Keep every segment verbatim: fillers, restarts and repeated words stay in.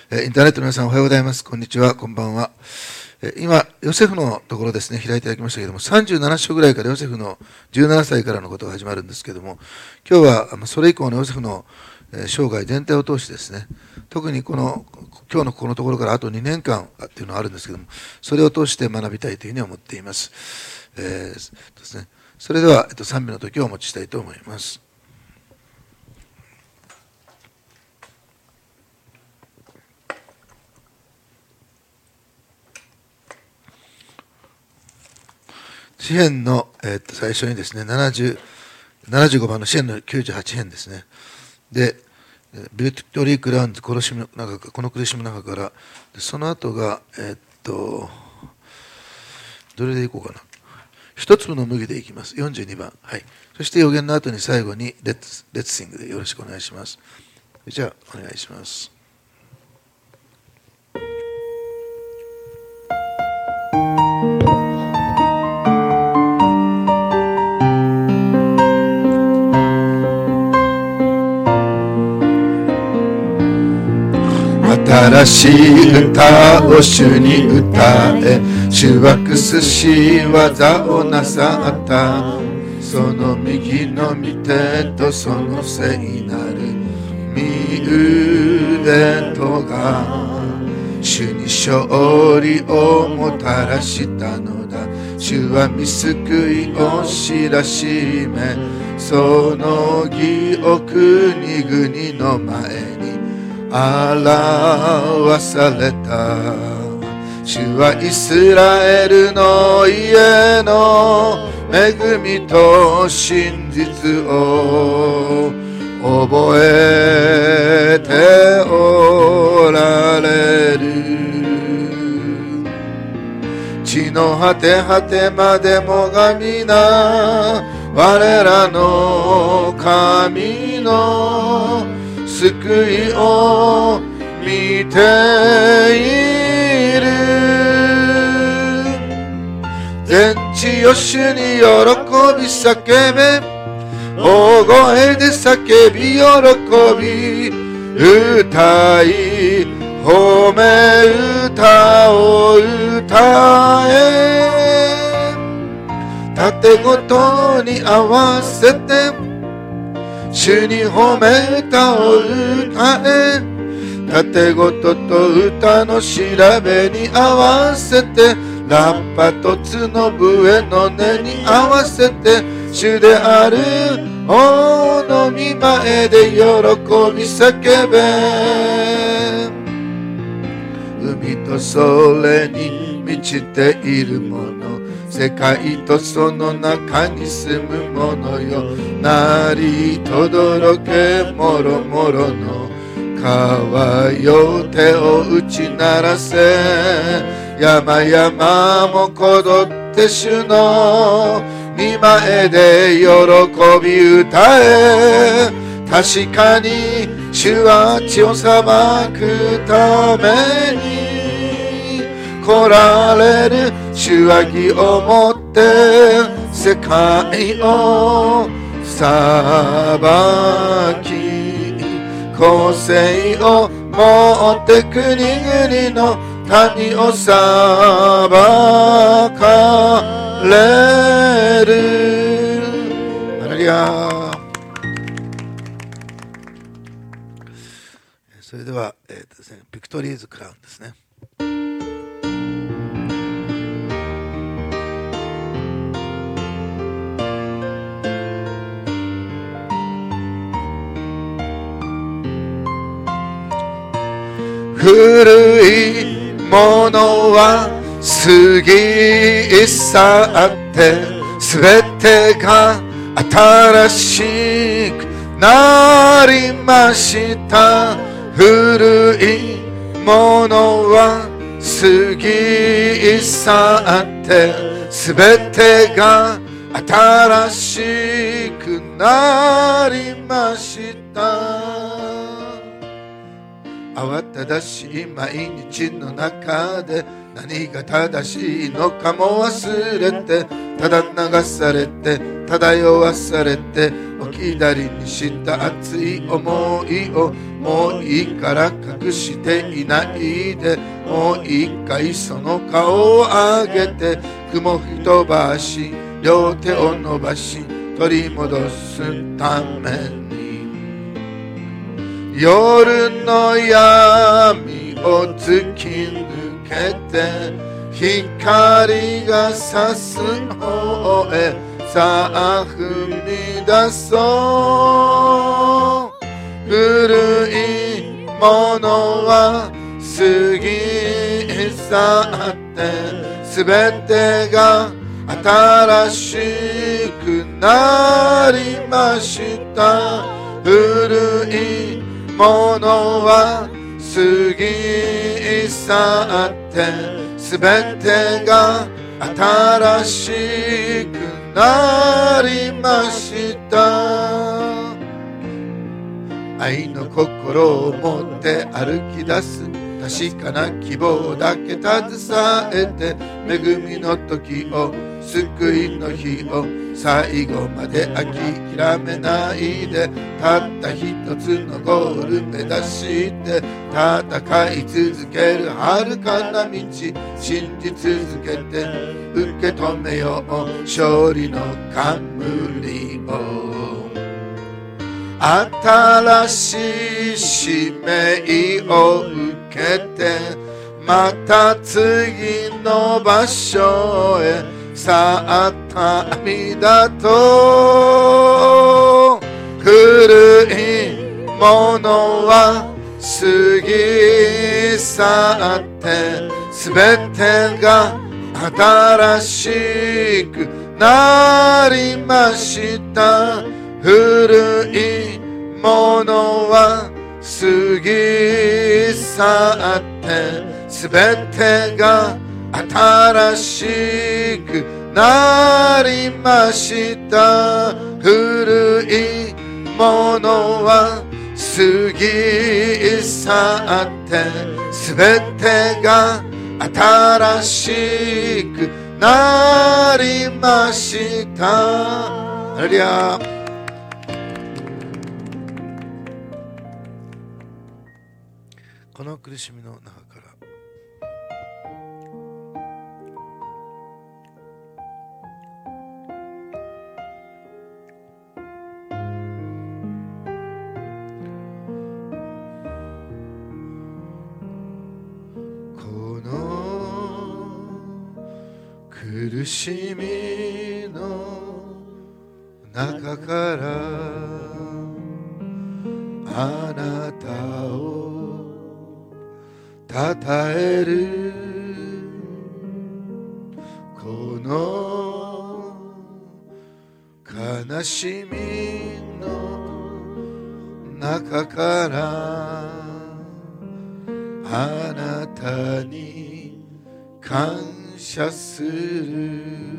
インターネットの皆さんおはようございます。こんにちは、こんばんは。今、ヨセフのところですね、開いていただきましたけれども、さんじゅうなな章ぐらいからヨセフのじゅうななさいからのことが始まるんですけれども、今日はそれ以降のヨセフの生涯全体を通してですね、特にこの今日のここのところからあとにねんかんっていうのがあるんですけれども、それを通して学びたいというふうに思っています。えーですね、それでは、えっと、賛美の時をお持ちしたいと思います。詩編の、えー、と最初にですね、ななじゅう、ななじゅうごばんの詩編のきゅうじゅうはち編ですね。で、ビュートリー・クラウンズ、苦しみの中かこの苦しみの中から、その後が、えっ、と、どれでいこうかな。一粒の麦でいきます。よんじゅうにばん。はい。そして予言の後に最後にレッツ、レッツシングでよろしくお願いします。じゃあ、お願いします。新しい歌を主に歌え、主はくすし技をなさった。その右の御手とその聖なる御腕とが主に勝利をもたらしたのだ。主は御救いを知らしめ、その義を国々の前に表された。主はイスラエルの家の恵みと真実を覚えておられる。地の果て果てまでもが皆我らの神の救いを見ている。全地よ主に喜び叫べ、大声で叫び喜び歌い褒め歌を歌え。盾ごとに合わせて主に褒め歌を歌え。盾ごとと歌の調べに合わせて、ラッパと角笛の音に合わせて、主である王の御前で喜び叫べ。海とそれに満ちているもの、世界とその中に住む者よ、なりとどろけもろもろの川よ、手を打ち鳴らせ。山々もこぞって主の御前で喜び歌え。確かに主は地を裁くために来られる。主は義をもって世界を裁き、公正をもって国々の民を裁かれる。ハレルヤ。それでは、えーとですね、ビクトリーズ・クラウンですね。古いものは過ぎ去ってすべてが新しくなりました。古いものは過ぎ去ってすべてが新しくなりました。慌ただしい毎日の中で何が正しいのかも忘れて、ただ流されて漂わされて、置き去りにした熱い思いをもういいから隠していないで、もう一回その顔を上げて、雲吹き飛ばし両手を伸ばし取り戻すために、夜の闇を突き抜けて光が差す方へさあ踏み出そう。古いものは過ぎ去ってすべてが新しくなりました。古いものは過ぎ去ってすべてが新しくなりました。愛の心を持って歩き出す確かな希望だけ携えて、恵みの時を救いの日を最後まで諦めないで、たった一つのゴール目指して戦い続ける遥かな道、信じ続けて受け止めよう勝利の冠を。新しい使命を受けてまた次の場所へさあ旅だと、古いものは過ぎ去ってすべてが新しくなりました。古いものは過ぎ去ってすべてが新しくなりました。古いものは過ぎ去ってすべてが新しくなりました。ハレルヤ。この苦しみの中からこの苦しみの中からあなたをたたえる、この悲しみの中からあなたに感謝する。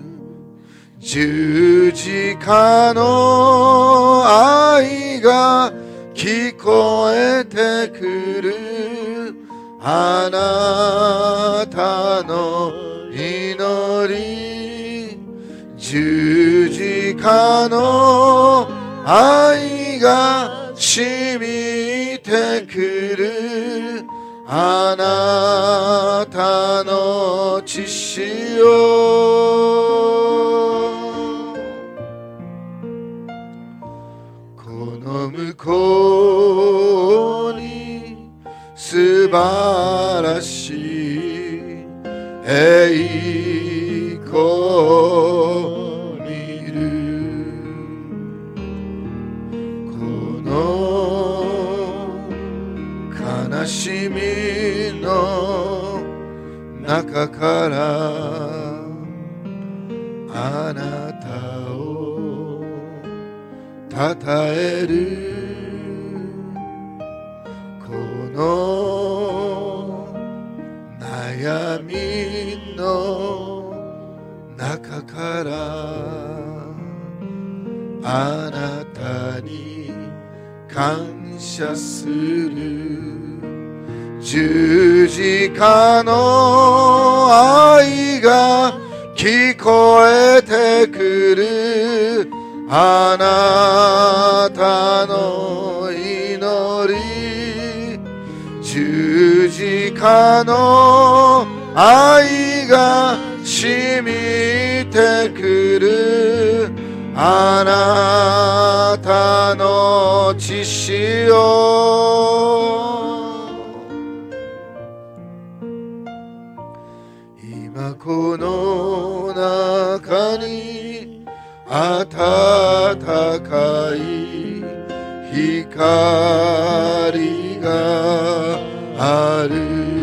十字架の愛が聞こえてくる、あなたの祈り、十字架の愛が染みてくる、あなたの血潮、この向こうに素晴らしい栄光を見る、この悲しみの中からあなたをたたえる、この悩みの中からあなたに感謝する。十字架の愛が聞こえてくる、あなたの祈り、 十字架の愛が染みてくるあなたの血潮今この中に暖かい光がある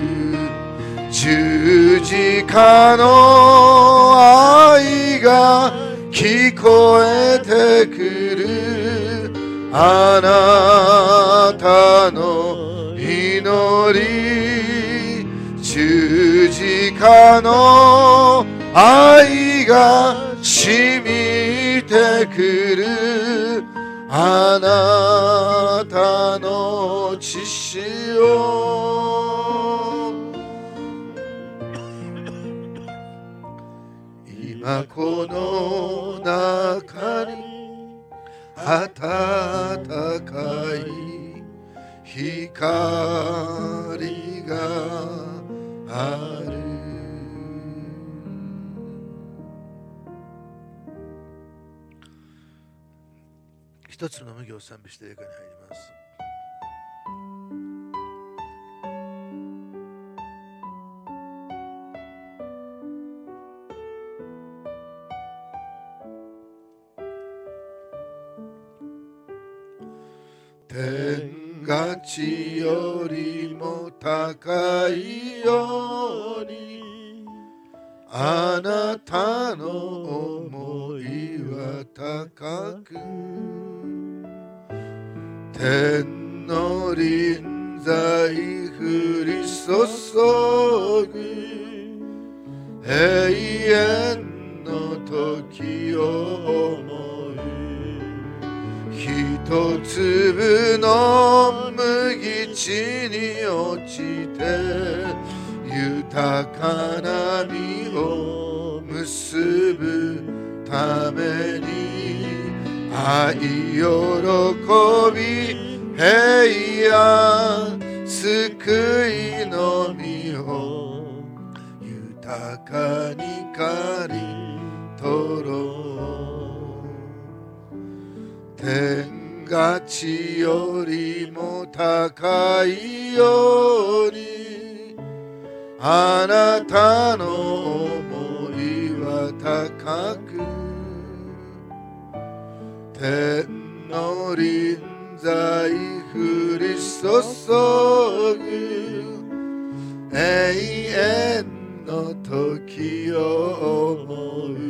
十字架の愛が聞こえてくるあなたの祈り十字架の愛が染みてくるあなたの血潮今この中に暖かい光がある一つの無行を賛美して映画に入ります。天が地よりも高いようにあなたの思いは高く天の臨在降り注ぐ永遠の時を思う一粒の麦地に落ちて豊かな実を結ぶために愛喜び平安救いの実を豊かに刈り取ろう天が地よりも高いようにあなたの思いは高く天の臨在降り注ぐ永遠の時を思う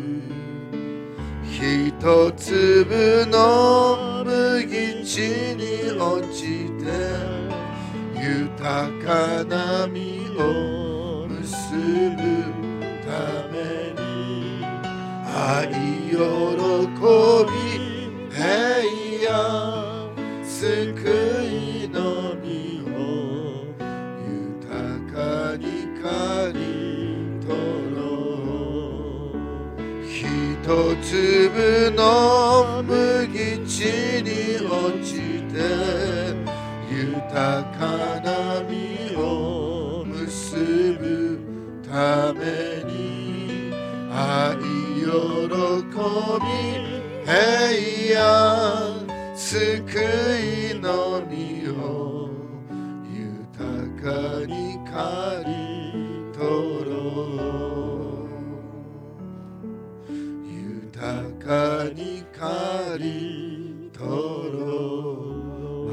一粒の麦地に落ちて豊かな実を結ぶために愛喜び平安救いの実を豊かに刈り取ろう一粒の麦地に落ちて豊かな実を結ぶために愛喜び平安救いの実を豊かに刈り取ろう豊かに刈り取ろう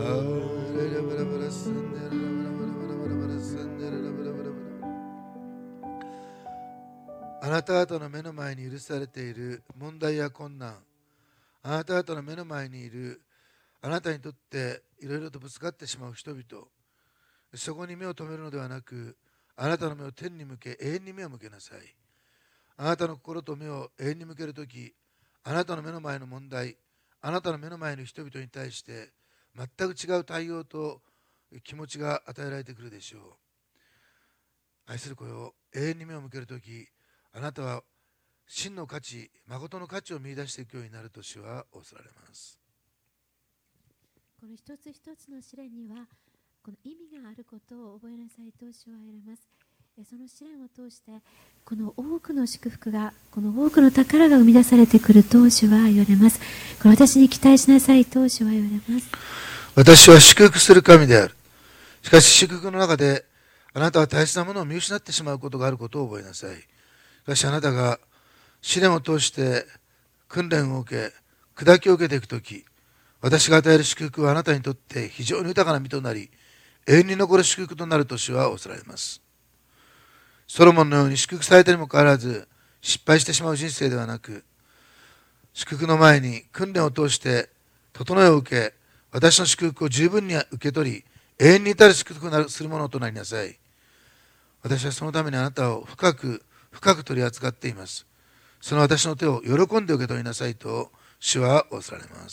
あなた方の目の前に許されている問題や困難あなた方の目の前にいるあなたにとっていろいろとぶつかってしまう人々そこに目を留めるのではなくあなたの目を天に向け永遠に目を向けなさいあなたの心と目を永遠に向けるときあなたの目の前の問題あなたの目の前の人々に対して全く違う対応と気持ちが与えられてくるでしょう愛する子よ永遠に目を向けるときあなたは真の価値、誠の価値を見出していくようになると主は仰せられます。 この一つ一つの試練にはこの意味があることを覚えなさいと主は言われます。その試練を通してこの多くの祝福が、この多くの宝が生み出されてくると主は言われます。これ私に期待しなさいと主は言われます。 私は祝福する神である。しかし祝福の中であなたは大切なものを見失ってしまうことがあることを覚えなさい。しかしあなたが試練を通して訓練を受け、砕きを受けていくとき、私が与える祝福はあなたにとって非常に豊かな身となり、永遠に残る祝福となると主は仰せられます。ソロモンのように祝福されたにもかかわらず失敗してしまう人生ではなく、祝福の前に訓練を通して整えを受け、私の祝福を十分に受け取り、永遠に至る祝福をするものとなりなさい。私はそのためにあなたを深く深く取り扱っています。その私の手を喜んで受け取りなさいと主は仰せられます。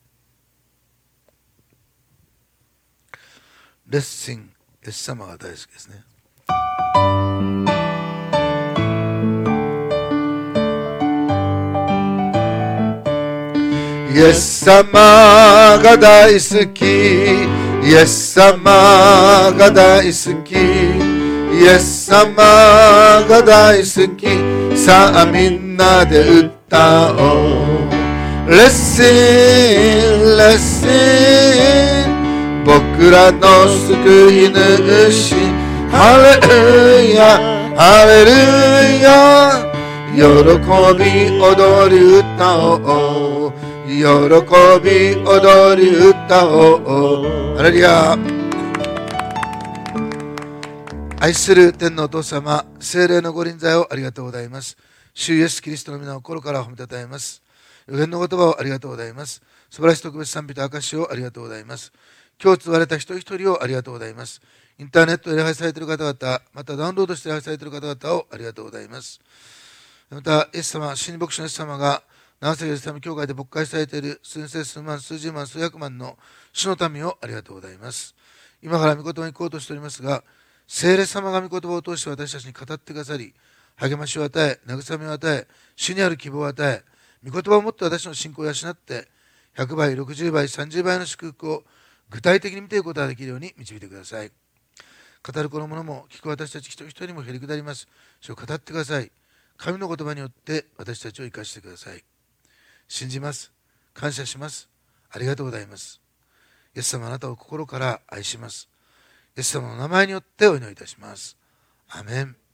レッシン、イエス様が大好きですね。イエス様が大好き、イエス様が大好き、イエス様が大好き、さあみんなで歌おう。レッシン、レッシン、僕らの救い主、ハレルヤ、ハレルヤ、喜び踊り歌おう、喜び踊り歌おう。ハレルヤ。愛する天のお父様、聖霊のご臨在をありがとうございます。主イエスキリストの皆を心から褒めたたえます。予言の言葉をありがとうございます。素晴らしい特別賛美と証をありがとうございます。今日継がれた一人一人をありがとうございます。インターネットで礼拝されている方々、またダウンロードして礼拝されている方々をありがとうございます。また、イエス様、新牧師のイエス様が、長崎イエス様教会で牧会されている数千数万、数十万、数百万の主の民をありがとうございます。今から御言葉に行こうとしておりますが、聖霊様が御言葉を通して私たちに語ってくださり、励ましを与え、慰めを与え、主にある希望を与え、御言葉をもって私の信仰を養って、ひゃくばい、ろくじゅうばい、さんじゅうばいの祝福を具体的に見ていくことができるように導いてください。語るこのものも聞く私たち一人一人にもへりくだります。主を語ってください。神の言葉によって私たちを生かしてください。信じます。感謝します。ありがとうございます。イエス様、あなたを心から愛します。イエス様の名前によってお祈りいたします。アメン。